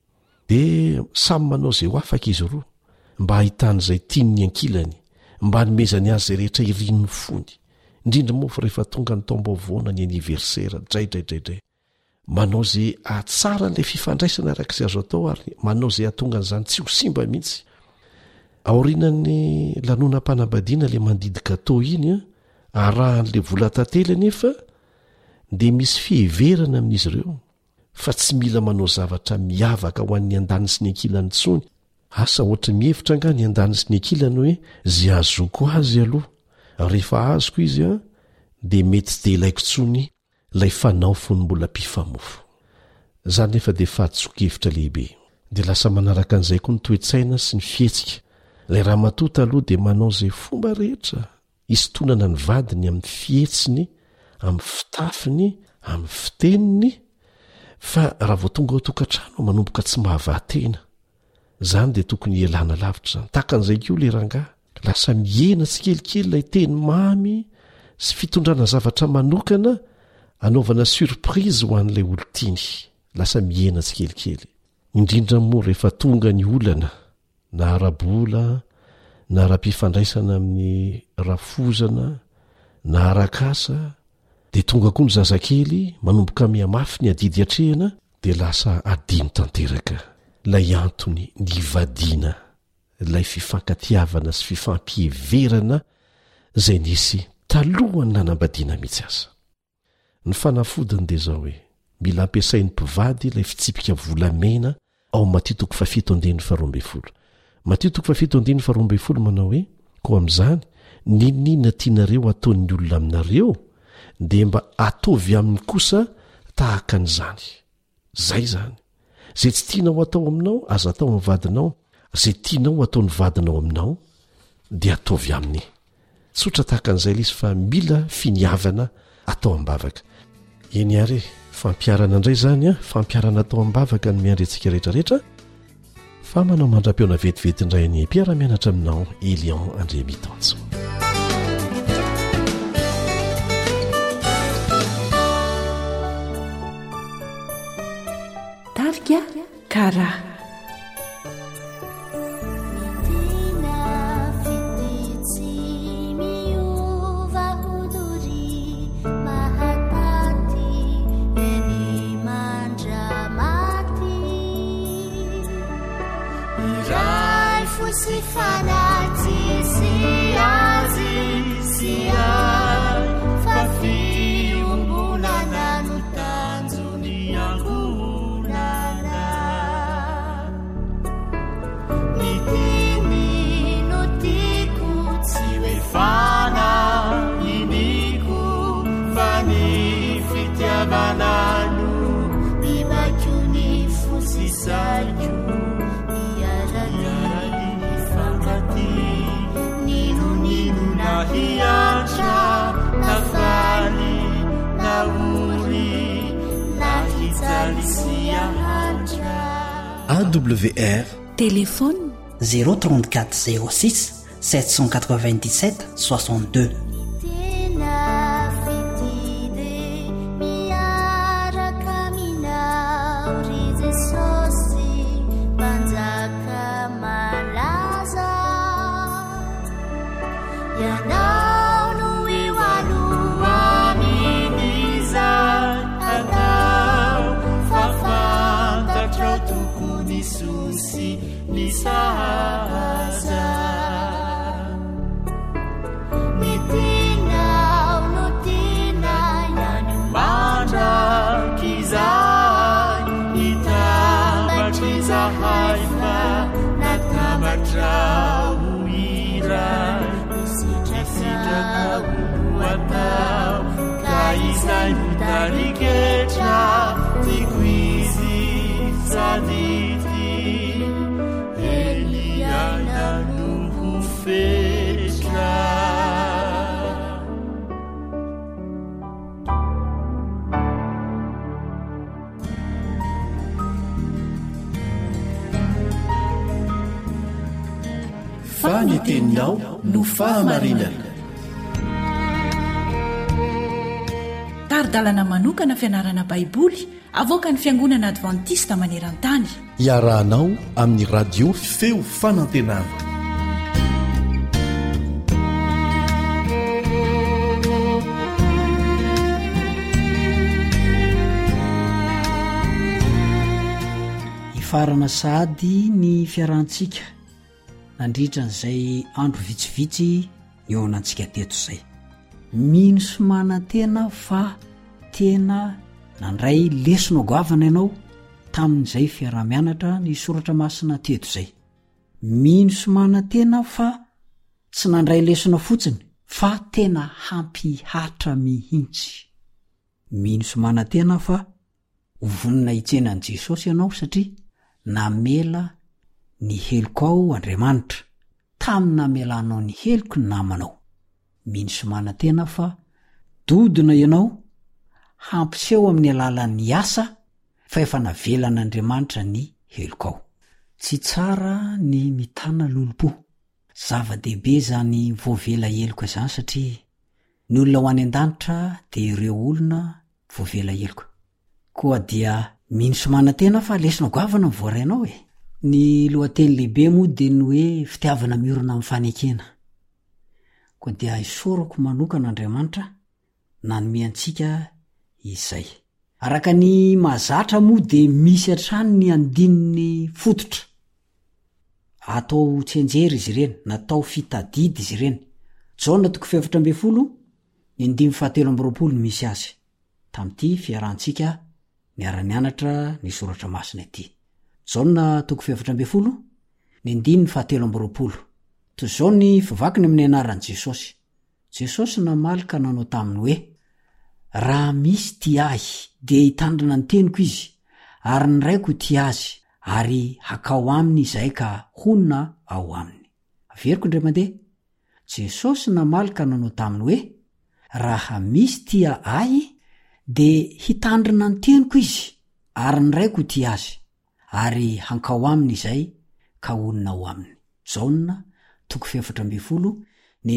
Dia samy manao izay ho afaka izy roa mba hahitan'izay tiany ankilany, mba hanomezany azy izay rehetra irin'ny fony, indrindra moa fa rehefa tonga ny taom-baovona ny aniversera draidraidraidray, manao izay ahatsara n'ilay fifandraisana arak'izay azo atao ary manao izay hahatonga an'izany tsy ho simba mihitsy. Aorianan'ny lanonam-panambadiana ilay mandidika tao iny arahan'ilay vola tantely anefa dia misy fiheverana amin'izy ireo fa tsy mila manao zavatra miavaka ho an'ny andany sy ny ankilany intsony. Asa ohatra mihevitra nga ny andany sy ny ankilany hoe zay azoko azy aloha, rehefa azoko izy dia mety tsy dia ilaiko tsony ilay fanaofony mbola mpifamofo. Zany nefa dia fahatsoa-kevitra lehibe. Dia lasa manaraka an'izay koa ny toe-tsaina sy ny fihetsika. Ilay raha matota aloha dia manao izay fomba rehetra hisontonana ny vadiny amin'ny fihetsiny, amin'ny fitafiny, amin'ny fiteniny, fa raha vao tonga ao tokantrano manomboka tsy mahavahatena, izany dia tokony hialana lavitra izany. Takan'izay koa ilay rangahy, lasa mihena tsy kelikely ilay teny mamy sy fitondrana zavatra manokana anaovana surprise ho an'ilay olo-tiany, lasa mihena tsy kelikely. Indrindra moa rehefa tonga ny olana na ara-bola na ara-pifandraisana amin'ny rafozana na arakasa, dia tonga koa ny zazakely manomboka mihamafy ny adidy atrehana dia lasa adino tanteraka. Ilay antony ny ivadiana, ilay fifankatiavana sy fifampiheverana izay nisy talohany nanambadiana mihitsy aza. Ny fanafodiny dia izao hoe mila ampiasain'ny mpivady ilay fitsipika volamena ao Matio 7:12. Matio 7:12 manao hoe koa amin'izany ninona tianareo ataon'ny olona aminareo dia mba ataovy aminy kosa tahaka an'izany. Zay zany, izay tsy tianao atao aminao aza atao amin'ny vadinao, izay tianao ataon'ny vadinao aminao dia ataovy aminy. Tsotra tahaka an'izay ilay izy fa mila finiavana atao am-bavaka. Eny ary fampiarana indray zany fampiarana atao am-bavaka ny miandrentsika rehetrarehetra, fa manao mandra-peona vetivety indray ny mpiara-mianatra aminao Elion André Mitanso. Tarika karaha si fanaty si azy si ay fa fiombonana no tanjony angonana ny tiny no tiako tsy hoe fana iniko fa ny fitiavanano mibako ny fosisaiko hiatra nafali nauri nahitsalisia hatra. AWR Téléphone 034 06 797 62. Miara caminhar, Jesus, banzaka saza nitinao no tina iany mandrakizay hitambatrizahay fa natabatra oiray nisitraka oloatao ka izay mitariketra tiko izy sadity eliaina noho fetra faniteninao no fahamarinana taridalana manokana fianarana baiboly avoaka ny fiangonana advantista maneran-tany iarahanao amin'ny radio feo fanantenana ifarana sahady ny fiarahantsika nandritra n'izay andro vitsivitsy ny eo anantsika teto izay mino somana tena fa tena nandray lesona goavana ianao tamin'izay fiarah-mianatra ny soratra masina teto izay mino somana tena fa tsy nandray lesona fotsiny fa tena hampihatra mihintsy mino somana tena fa hovonina hitsenan'i Jesosy ianao satria namela ny heloko ao Andriamanitra taminy namelanao ny heloko ny namanao mino somana tena fa dodina ianao hampiseho amin'ny alalan'ny asa fa efa navelan'Andriamanitra ny heloko ao tsy tsara ny mitana lolopo zava-dehibe zany voavela heloko izany satria ny olona ho any an-danitra dia ireo olona voavela heloko koa dia mino somana tena fa lesona goavana mivoarainao ny lohateny lehibe moa dia ny hoe fitiavana miorina amin'ny fanekena koa dia isorako manokana Andriamanitra nanome antsika izay araka ny mahazatra moa dia misy hatrany ny andininy fototra atao tsenjery izy ireny natao fitadidy izy ireny Jaona 7:20 ny 7:20 misy azy tamin'ity fiarahantsika niara-nianatra ny soratra masina ity Jaona 7:20 ny 7:20 toy izao ny fivakiny amin'ny anaran'i Jesosy Jesosy namalika nanao taminy hoe raha misy ti ahy dia hitandrina ny teniko izy ary ny raiko ti azy ary hakao aminy izay ka honina ao aminy averiko indray mandeha Jesosy namalika nanao taminy hoe raha misy ti ahy dia hitandrina ny teniko izy ary ny raiko ti azy ary hankao aminy izay ka honina ao aminy Jaona 7:20 ny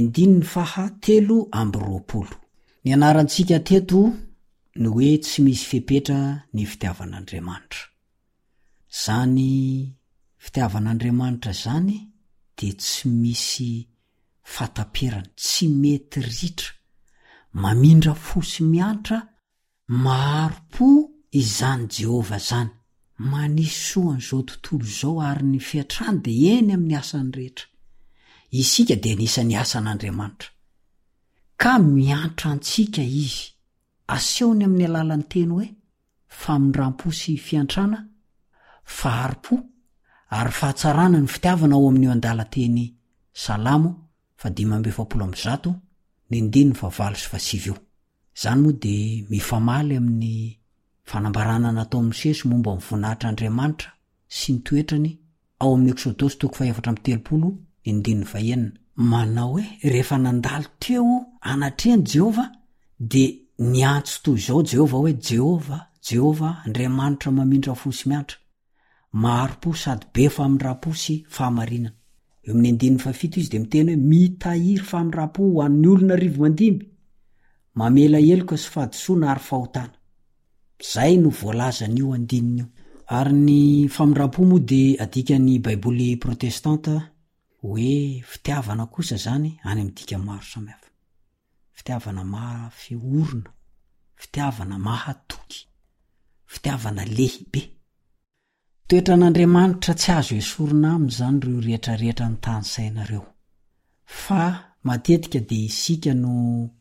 7:20 ny anarantsika teto ny hoe tsy misy fepetra ny fitiavan'Andriamanitra zany fitiavan'Andriamanitra zany dia tsy misy fataperany tsy mety ritra mamindra fosy miantra maharo-po izany Jehova zany manisy soan'izao tontolo izao ary ny fiatrany dia eny amin'ny asany rehetra isika dia anisan'ny asan'Andriamanitra ka miantra antsika izy asehony amin'ny alalan'ny teny hoe famindram-po sy fiantrana faharo-po ary fahatsarana ny fitiavana ao amin'io an-dalan-teny Salamo 5:70 ny 9:7 zany moa dia mifamaly amin'ny fanambarana natao Mosesy momba ny voninahitr'Andriamanitra sy ny toetrany ao amin'ny Eksodosy 4:30 ny 9:9 manao hoe rehefa nandalo teo anatrehany Jehova dia niantso toy izao Jehova hoe Jehova Andriamanitra mamindra fosy miantra maharo-po sady be famindram-po sy fahamarinana eo amin'ny 9:7 izy dia miteny hoe mitahiry famindram-po ho an'ny olona rivo mandimby mamela heloka sy fahadisoana ary fahotana zay no voalazan'io andininy io ary ny famindram-po moa dia adikany baiboly protestanta hoe fitiavana kosa zany any amin'ny dika maro samihafa fitiavana mafiorina fitiavana mahatoky fitiavana lehibe toetra n'Andriamanitra tsy azo esorina am'izany reo rehetrarehetra ny tany sainareo fa matetika dia isika no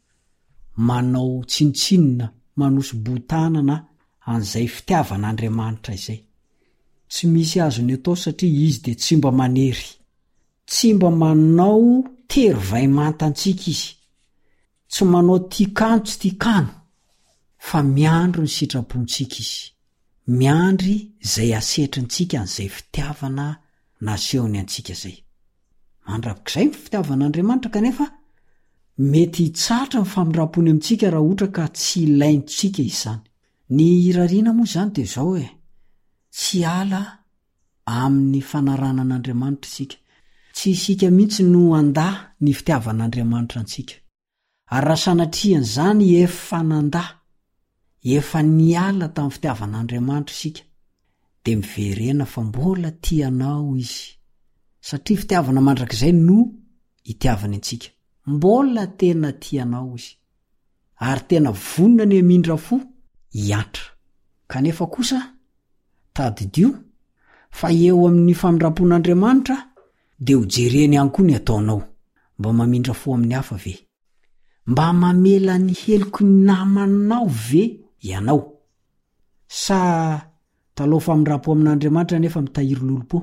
manao tsinotsinona manoso-botanana an'izay fitiavan'Andriamanitra izay. Tsy misy azony atao satria izy dia tsy mba manery, tsy mba manao tery-vai mantantsika izy, tsy manao tiakano tsy tiakano, fa miandro ny sitrapontsika izy, miandry izay asetrintsika an'izay fitiavana nasehony antsika izay. Mandravak'izay ny fitiavan'Andriamanitra kanefa mety hitsatra ny famindram-pony amintsika raha ohatra ka tsy ilaintsika izany. Ny rariana moa izany dia izao tsy ala amin'ny fanarana an'Andriamanitra isika, tsy isika mihitsy no andahy ny fitiavan'Andriamanitra antsika. Ary raha sanatrian'izany efa nandahy, efa niala tamin'ny fitiavan'Andriamanitra isika, dia miverena fa mbola tianao izy, satria fitiavana mandrakizay no itiavany antsika, mbola tena tianao izy, ary tena vonona ny amindra fo hiantra. Kanefa kosa tadidio fa eo amin'ny famindram-pon'Andriamanitra dia hojereny ihany koa ny ataonao. Mba mamindra fo amin'ny hafa ve? Mba mamela ny heloko ny namanao ve ianao? Sa taloha famindram-po amin'Andriamanitra nefa mitahiry lolo-po?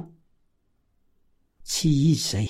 Tsy izy izay.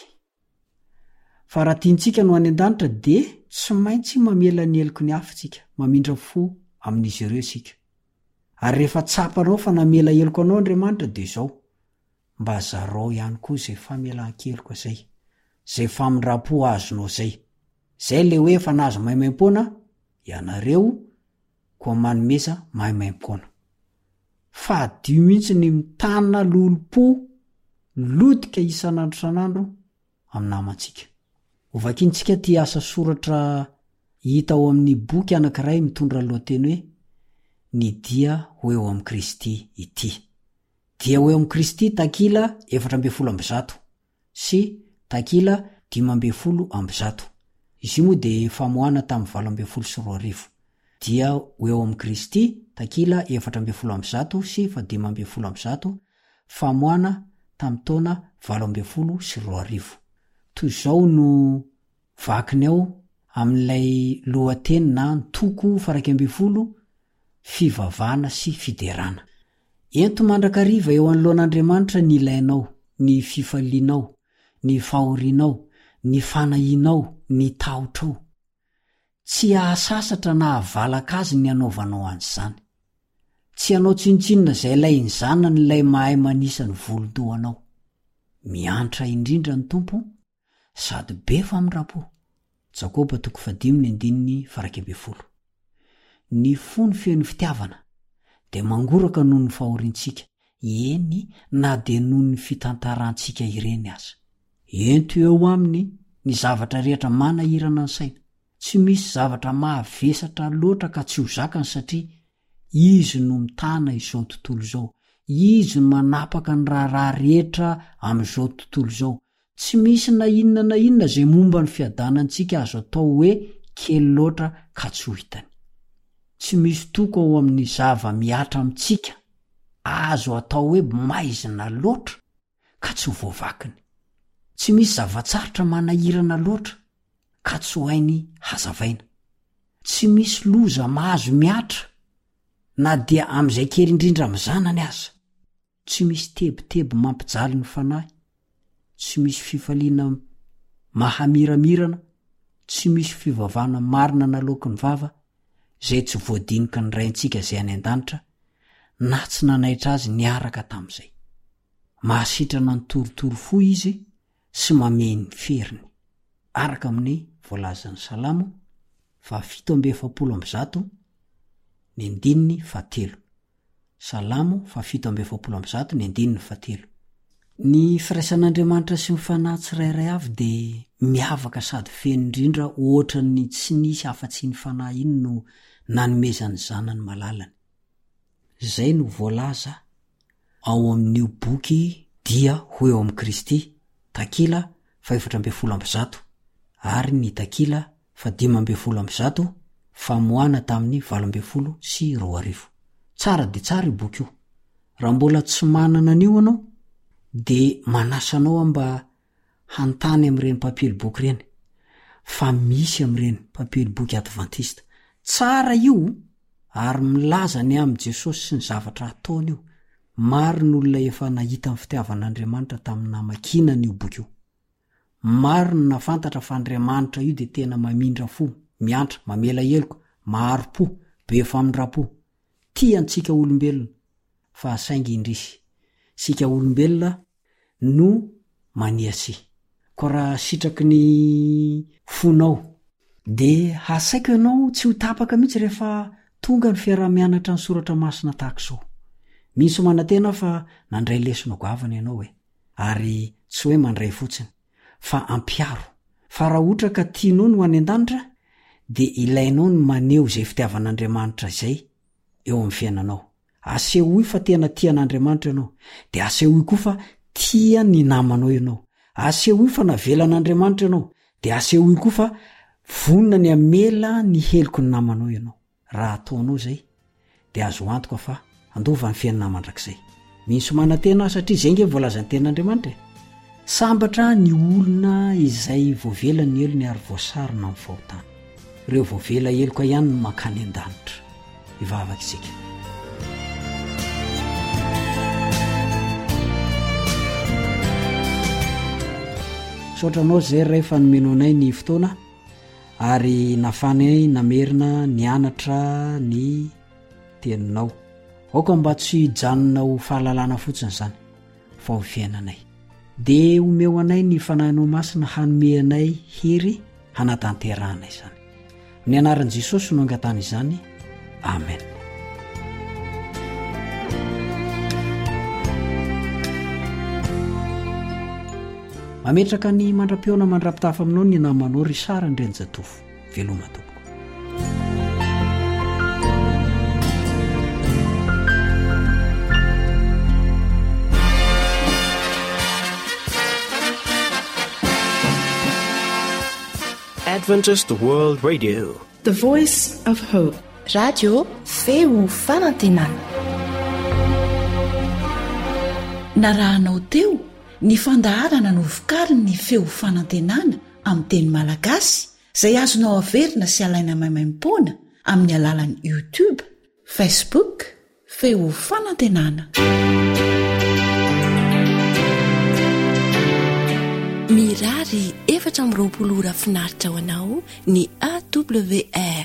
Fa raha tiantsika no any an-danitra dia tsy maintsy mamela ny heloko ny hafa tsika, mamindra fo amin'izy ireo isika. Ary rehefa tsapanao fa namela heloko anao Andriamanitra dia izao, mba zarao ihany koa izay famelan-keloko izay, izay famindram-po azonao izay. Izay le hoe efa nahazo maimaim-poana, ianareo koa manomeza maimaim-poana. Fa adio mihitsy ny mitana lolo-po lodika isan'andro san'andro amin'ny namantsika. Hovakintsika ty asa soratra hita ao amin'ny boky anankiray mitondra lohateny hoe ny dia ho eo amin'ny Kristy ity. Dia ho eo amin'ny Kristy takila 400 sy takila 500. Izy moa dia famohana tamin'ny 720. Dia ho eo amin'ny Kristy takila 400 sy 500, famohana tamin'ny taona 720. Toy izao no vakiny ao amin'ilay lohateny na ntoko 120 fivavahana sy fiderana. Ento mandrakariva eo anoloan'Andriamanitra ny ilainao, ny fifalianao, ny fahorianao, ny fanahinao, ny tahotrao. Tsy ahasasatra na avalaka azy ny anaovanao an'izany. Tsy anao tsinotsinona izay ilay ny zanany ilay mahay manisa ny volondohanao. Miantra indrindra ny tompo sady be famindram-po. Jakoba 5:1. Ny fony feno fitiavana dia mangoraka noho ny fahoriantsika, eny na dia noho ny fitantarantsika ireny aza. Ento eo aminy ny zavatra rehetra manahirana ny saina. Tsy misy zavatra mahavesatra loatra ka tsy ho zakany satria izy no mitana izao tontolo izao. Izy no manapaka ny raharaha rehetra amin'izao tontolo izao. Tsy misy na inona izay momba ny fiadanantsika azo atao hoe kely loatra ka tsy ho hitany. Tsy misy toko ao amin'ny zava miatra amintsika azo atao hoe maizina loatra ka tsy ho voavakiny. Tsy misy zavatsarotra manahirana loatra ka tsy ho hainy hazavaina. Tsy misy loza mahazo miatra na dia amin'izay kely indrindra amin'ny zanany aza. Tsy misy tebotebo mampijaly ny fanahy. Tsy misy fifaliana mahamiramirana. Tsy misy fivavahana marina na lokon'ny vava zay tsy voadinika ny raintsika izay any an-danitra na tsy nanaitra azy niaraka tamin'izay. Mahasitrana ny torotoro fo izy sy mameny feriny. Araka amin'ny voalazan'ny Salamo 7:7. Salamo 7:7. Ny firaisan'Andriamanitra sy ny fanahy tsirairay avy dia miavaka sady feno indrindra ohatra ny tsy nisy afa-tsy ny fanahy iny no nanomezany zanany malalany. Izay no voalaza ao amin'io boky dia ho eo amin'ny Kristy takila 400 ary ny takila 500 famohana tamin'ny 720. Tsara dia tsara io boky io. raha mbola tsy manana an'io anao de manasanao amba hantany am'ireny papiliboky reny fa misy am'ireny papiliboky advantista tsara io ary milaza ny am' Jesosy sy ny zavatra ataony io. Maro ny olona efa nahita ny fitiavan'Andriamanitra tamin'ny namakina n'io boky io. Maro ny nafantatra fa Andriamanitra io de tena mamindra fo, miantra, mamela heloko, maharo-po, be famindrapo. Tia antsika olombelona fa saingy indrisy. Sika olombelona no maniasy. Ko raha sitraky ny fonao de hasaiko ianao tsy ho tapaka mihitsy rehefa tonga ny fiarah-mianatra ny soratra masina tahak'izao. Misy manantena fa nandray lesona goavana ianao ary tsy hoe mandray fotsiny fa ampiaro. Fa raha ohatra ka tianao no any an-danitra de ilainao ny maneho izay fitiavan'Andriamanitra izay eo amin'ny fiainanao. Asehoy fa tena tia an'Andriamanitra ianao de asehoy koa fa tia ny namanao ianao. Asehoy fa navela an'Andriamanitra ianao de asehoy koa fa vonina ny amela ny heloko ny namanao ianao. Raha ataonao zay de azo antoka fa andova ny fiainana mandrakizay. Misy manantena satria zay nge voalaza ny tenin'Andriamanitra. Sambatra ny olona izay voavela ny elony ary voasarina amin'ny fahotana. Ireo voavela heloka ihany no mankany an-danitra. Ivavaka isika. Saotranao zay rehefa nomeno anay ny fotoana ary nafanay namerina nianatra ny teninao. Aoka mba tsy hijanonao fahalalana fotsiny zany fa ho fiainanay. De omeo anay ny fanahinao masina hanome anay hery hanatanteranay zany. Ny anaran'i Jesosy no angatana izany. Amen. Mametraka ny mandra-piona mandrapitafa aminao ny namanao Risara Ndrenjatofo. Veloma tompoko. Adventist World Radio, The Voice of Hope. Radio feo fanantenana. Narahanao teo ny fandaharana no vokariny ny feo fanantenana amin'ny teny malagasy izay azonao averina sy alaina maimaim-poana amin'ny alalan'ny YouTube, Facebook, feo fanantenana. Mirary 720 ora finaritra ho anao ny AWR